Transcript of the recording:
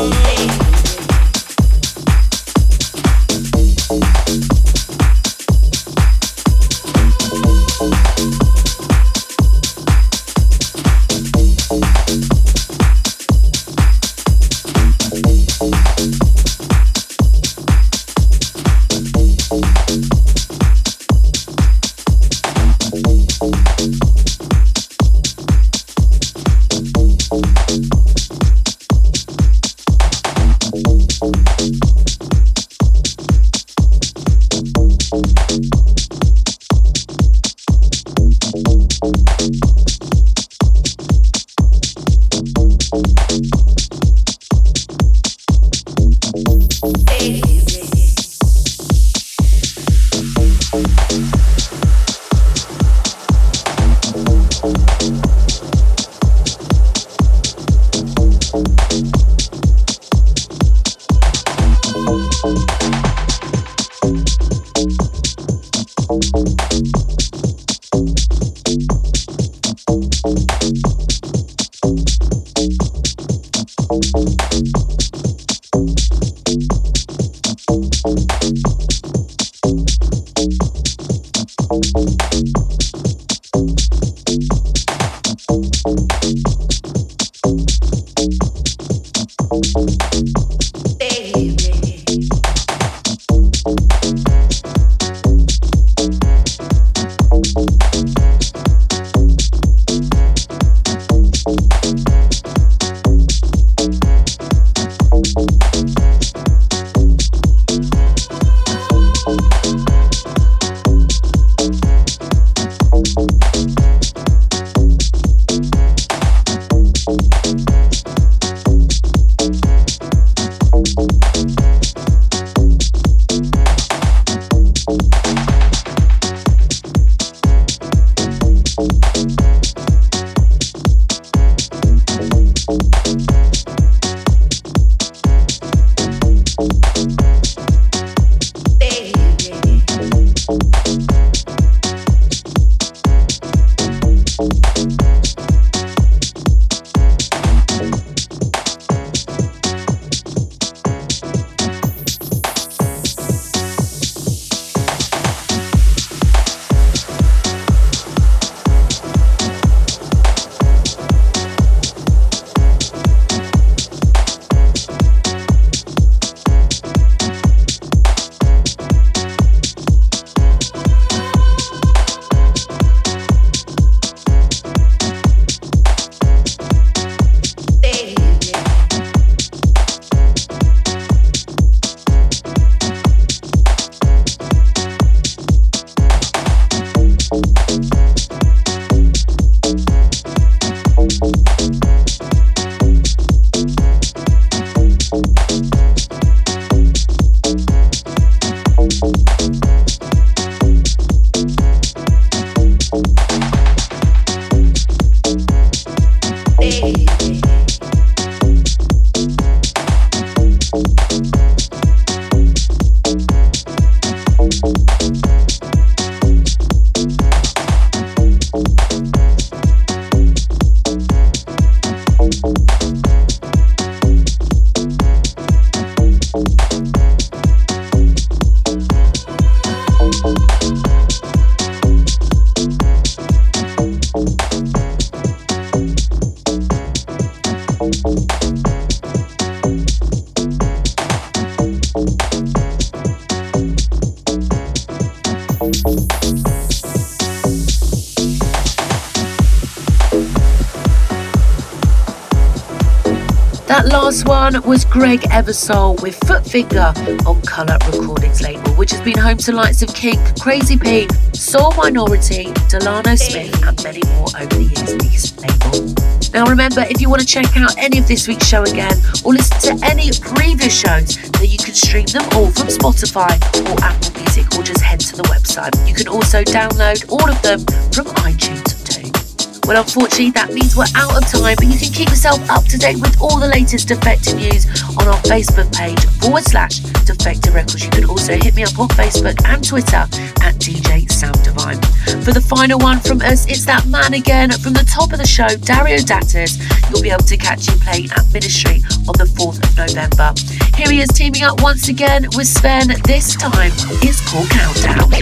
That last one was Greg Eversole with Footfinger on Colour Recordings label, which has been home to lights of Kink, Crazy P, Soul Minority, Delano Smith and many more over the years on this label. Now remember, if you want to check out any of this week's show again or listen to any previous shows, then you can stream them all from Spotify or Apple Music or just head to the website. You can also download all of them from iTunes too. Well, unfortunately, that means we're out of time, but you can keep yourself up to date with all the latest Defected news on our Facebook page /Defected Records. You can also hit me up on Facebook and Twitter at DJ Sound Divine. For the final one from us, it's that man again from the top of the show, Dario Datus. You'll be able to catch him playing at Ministry on the 4th of November. Here he is teaming up once again with Sven. This time it's called Countdown.